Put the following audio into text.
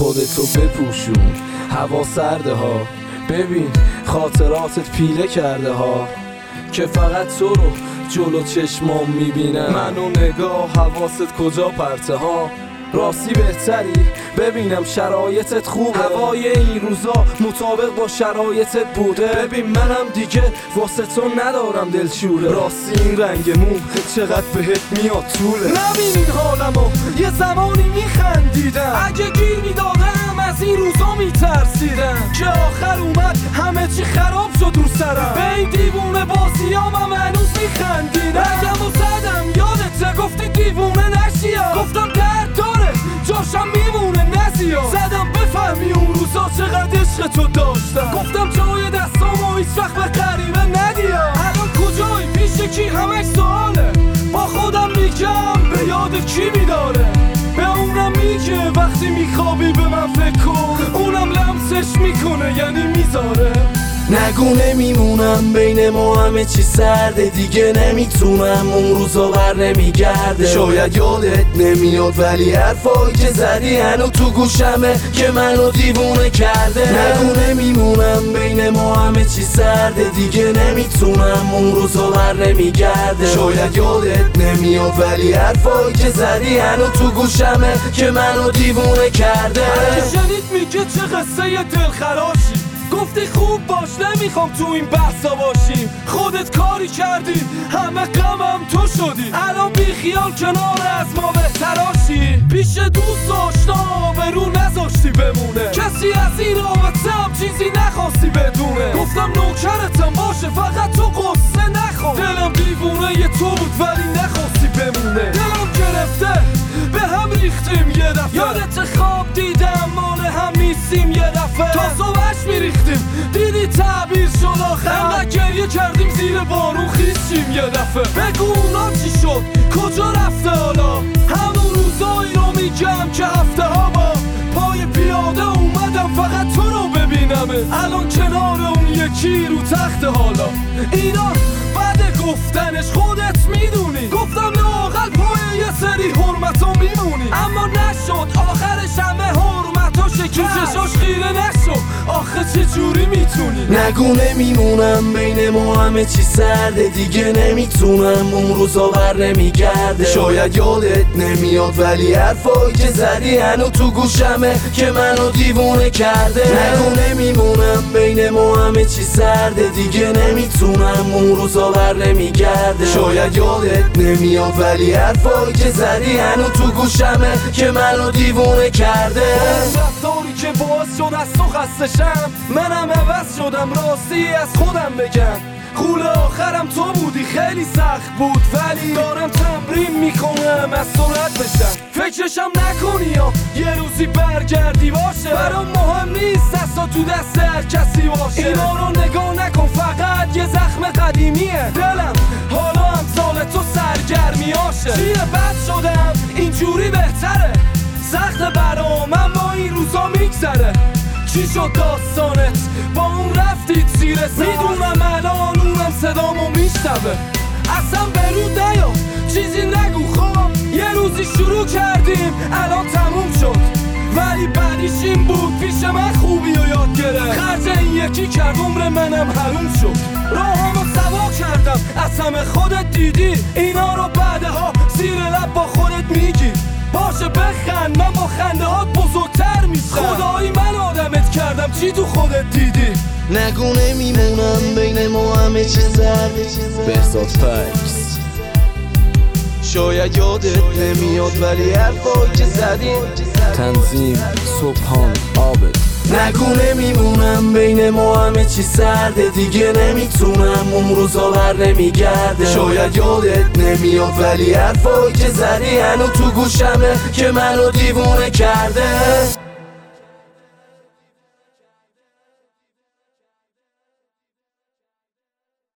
خودتو بپوشون، هوا سرده ها. ببین خاطراتت پیله کرده ها، که فقط تو رو جلو چشمام میبینم. منو نگاه حواست کجا پرته ها. راستی بهتری ببینم شرایطت خوبه، هوای این روزا مطابق با شرایطت بوده. ببین منم دیگه واسه تو ندارم دلشوره. راستی این رنگ مو چقدر بهت میاد طوله. نبینید حالمو یه زمانی میخندیدم، اگه گیر میدادم از این روزا میترسیدم، که آخر اومد همه چی خراب شد رو سرم. به این دیوونه بازیام هم هنوز میخندیدم. رنگمو زدم یادته گفتی دیوونه نشیا، گفتم درد داره جاشم میمونه نزیا. زدم بفهمی اون روزا چقدر عشق تو داشتم، گفتم جای دستامو هیچ وقت به غریبه ندیا. الان کجایی پیش کی همش سواله، با خودم میگم به یاد کی میداره. به اونم میگه وقتی میخوابی به من فکر کن، اونم لمسش میکنه یعنی میذاره. نگو نمیمونم بین ما همه چی سرده، دیگه نمیتونم اون روزا بر نمیگرده. شاید یادت نمیاد ولی حرفایی که زدی هنو تو گوشمه که منو دیوونه کرده. نگو نمیمونم بین ما همه چی سرده، دیگه نمیتونم اون روزا بر نمیگرده. شاید یادت نمیاد ولی حرفایی که زدی هنو تو گوشمه که منو دیوونه کرده. شنید میگه چه قصه دلخراشی، گفتی خوب باش نمیخوام تو این بحثا باشیم. خودت کاری کردی همه غمم تو شدی، الان بی خیال کنار از ما بهتراشی. پیش دوست آشنا به رو نذاشتی بمونه، کسی از این رابطه هم چیزی نخواستی بدونه. گفتم نوکرتم باشه فقط تو قصه نخور. دلم دیوونه ی تو بود ولی نخواستی بمونه. دلم گرفته به هم ریختیم یه دفعه، یادت خواب دیدم مال هم نیستیم یه دفعه. تا صبحش میریختیم دیدی تعبیر شد آخر، انقدر گریه کردیم زیر بارون خیستیم یه دفعه. بگو اونا چی شد کجا رفته حالا، همون روزایی رو میگم که هفته ها با پای پیاده اومدم فقط تو رو ببینمه. الان کنار اون یکی رو تخت حالا، اینا بعد گفتنش خودت میدونی. گفتم لااقل پای یه سری حرمتو میمونی، اما نشد آخرش همه حرمتو شکست. چشاش خیره نشد آخه چه جوری میتونی. نگو نمیمونم بین ما همه چی سرده، دیگه نمیتونم اون روزا بر نمیگرده. شاید یادت نمیاد ولی حرفایی که زدی هنو تو گوشمه که منو دیوونه کرده. نگو نمیمونم بین ما همه چی سرده، دیگه نمیتونم اون روزا بر نمیگرده. شاید یادت نمیاد ولی حرفایی که زدی هنو تو گوشمه که منو دیوونه کرده. رفتاری که باعث شد از تو خستشم، منم عوض شدم راستی از خودم بگم. قول آخرم تو بودی خیلی سخت بود، ولی دارم تمرین میکنم از سرعت بشم. فکرشم نکنی یا یه روزی برگردی باشه، برام مهم نیست دستا تو دست هر کسی باشه. اینا رو نگاه نکن فقط یه زخم قدیمیه، دلم حالا هم سال تو سرگرمیاشه. چیه بد شدم اینجوری بهتره، سخت برام اما این روزا میگذره. چی شد داستانت با اون رفتید زیر سر، میدونم الان اونم صدامو میشنوه. اصلا برود نیا چیزی نگو خواب، یه روزی شروع کردیم الان تموم شد، ولی بعدیش این بود پیش من خوبی و یاد گرفت. خرج این یکی کرد عمر منم حروم شد. راهامو سوا کردم از همه خودت دیدی، اینا رو بعدها زیر لب با خودت میگی. باشه بخند من با خنده هات بزرگتر میشم، خدایی من آدمت کردم چی تو خودت دیدی. نگو نمیمونم بین ما همه چی سرده. بهزاد فکس. شاید یادت نمیاد ولی حرفایی که زدی. تنظیم صبحان عابد. نگو نمیمونم بین ما همه چی سرده، دیگه نمیتونم اون روزا بر نمیگرده. شاید یادت نمیاد ولی حرفایی که زدی هنو تو گوشمه که منو دیوونه کرده.